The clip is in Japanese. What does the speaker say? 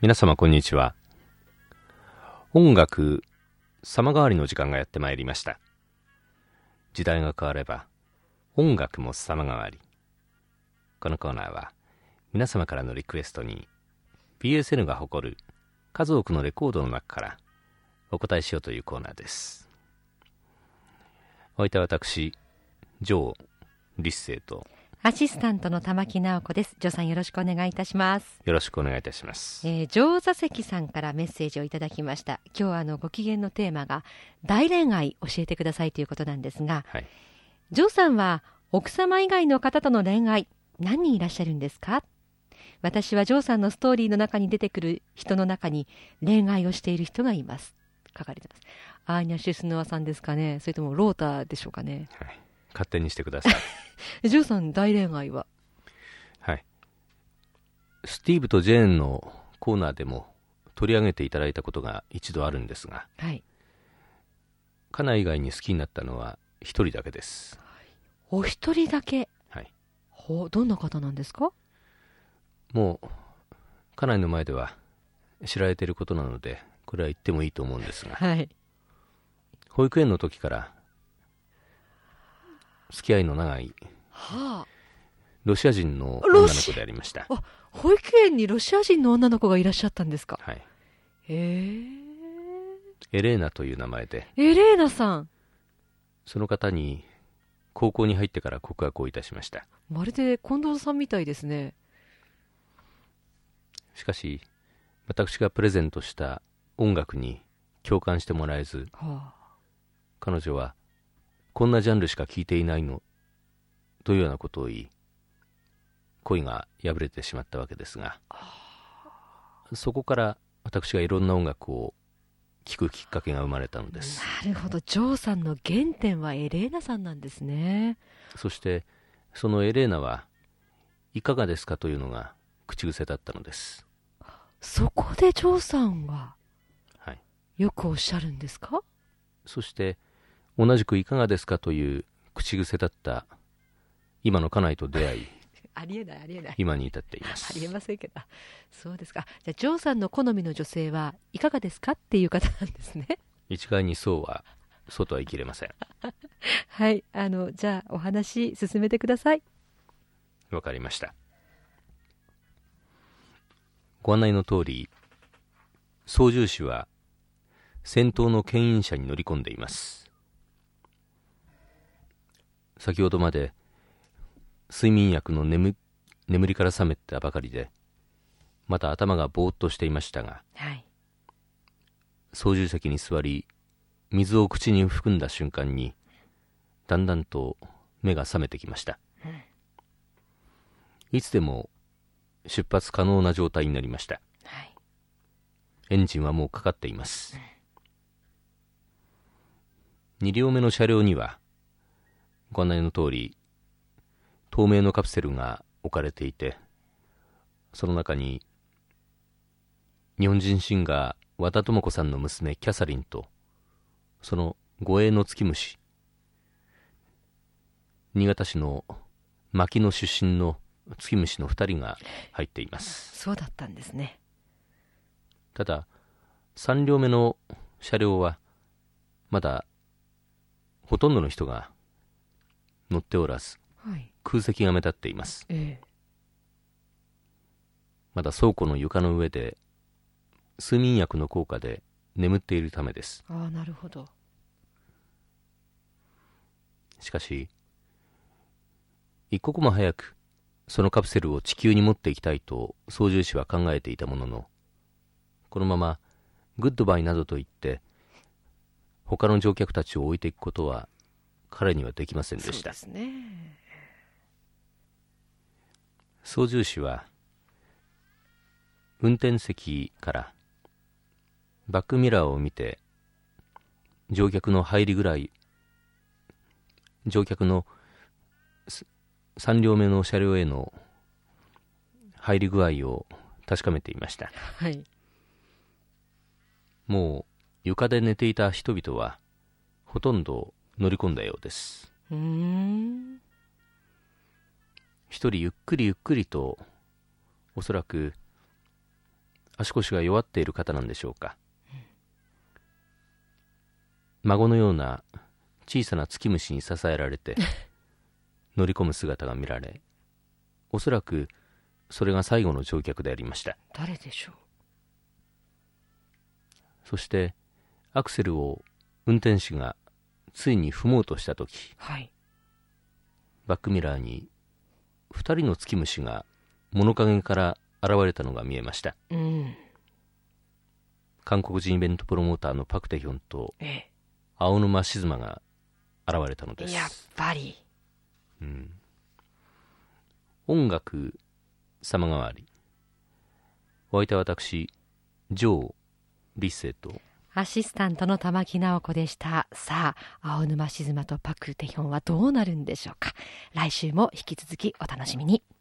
皆様こんにちは。音楽様変わりの時間がやってまいりました。時代が変われば音楽も様変わり。このコーナーは皆様からのリクエストに BSN が誇る数多くのレコードの中からお答えしようというコーナーです。お相手は私ジョー・立成とアシスタントの玉木直子です。ジョーさんよろしくお願いいたします。 よろしくお願いいたします。 ジョー座席さんからメッセージをいただきました。今日はご機嫌のテーマが大恋愛教えてくださいということなんですが、 はい、 ジョーさんは奥様以外の方との恋愛何人いらっしゃるんですか？私はジョーさんのストーリーの中に出てくる人の中に恋愛をしている人がいます。書かれてます。アーニャ・シュスノワさんですかね、それともロータでしょうかね。 はい、勝手にしてください。 ジョーさん大恋愛は？ はい、スティーブとジェーンのコーナーでも取り上げていただいたことが一度あるんですが、 はい、 カナ以外に好きになったのは一人だけです。 お一人だけ？ はい、 どんな方なんですか？ もうカナの前では知られていることなのでこれは言ってもいいと思うんですが、 はい、 保育園の時から付き合いの長いロシア人の女の子でありました。 保育園にロシア人の女の子がいらっしゃったんですか？ はい、 エレーナという名前で、 レーナさん、 その方に高校に入ってから告白をいたしました。 まるで近藤さんみたいですね。 しかし私がプレゼントした音楽に共感してもらえず、彼女はこんなジャンルしか聴いていないのというようなことを言い、恋が破れてしまったわけですが、そこから私がいろんな音楽を聴くきっかけが生まれたのです。 なるほど、ジョーさんの原点はエレーナさんなんですね。 そしてそのエレーナはいかがですかというのが口癖だったのです。 そこでジョーさんははい、 よくおっしゃるんですか？ そして同じくいかがですかという口癖だった今の家内と出会いありえないありえない、 今に至っています。 ありえませんけど。そうですか。じゃあジョーさんの好みの女性はいかがですかっていう方なんですね。 一概にそうはとは言い切れません。 はい、じゃあお話進めてください。 わかりました。ご案内の通り、操縦士は先頭の牽引車に乗り込んでいます。先ほどまで睡眠薬の眠りから覚めたばかりで、また頭がぼーっとしていましたが、 はい、 操縦席に座り水を口に含んだ瞬間にだんだんと目が覚めてきました。いつでも出発可能な状態になりました。 はい、 エンジンはもうかかっています。2両目の車両にはご案内の通り透明のカプセルが置かれていて、その中に日本人シンガー和田智子さんの娘キャサリンとその護衛の月虫、新潟市の牧野出身の月虫の2人が入っています。 そうだったんですね。 ただ3両目の車両はまだほとんどの人が乗っておらず、 はい、 空席が目立っています。 ええ、 まだ倉庫の床の上で睡眠薬の効果で眠っているためです。 ああ、なるほど。 しかし一刻も早くそのカプセルを地球に持っていきたいと操縦士は考えていたものの、このままグッドバイなどと言って他の乗客たちを置いていくことは彼にはできませんでした。 そうですね。 操縦士は運転席からバックミラーを見て乗客の3両目の車両への入り具合を確かめていました。 はい、 もう床で寝ていた人々はほとんど乗り込んだようです。一人ゆっくりゆっくりと、おそらく足腰が弱っている方なんでしょうか。孫のような小さな月虫に支えられて乗り込む姿が見られ、おそらくそれが最後の乗客でありました。 誰でしょう。 そしてアクセルを運転手がついに踏もうとしたとき、 はい、 バックミラーに2人の月虫が物陰から現れたのが見えました。韓国人イベントプロモーターのパク・テヒョンと青沼静馬が現れたのです。 やっぱり、 音楽様変わり。お相手は私、ジョー・リッセイとアシスタントの玉木直子でした。さあ、青沼静馬とパク・テヒョンはどうなるんでしょうか。来週も引き続きお楽しみに。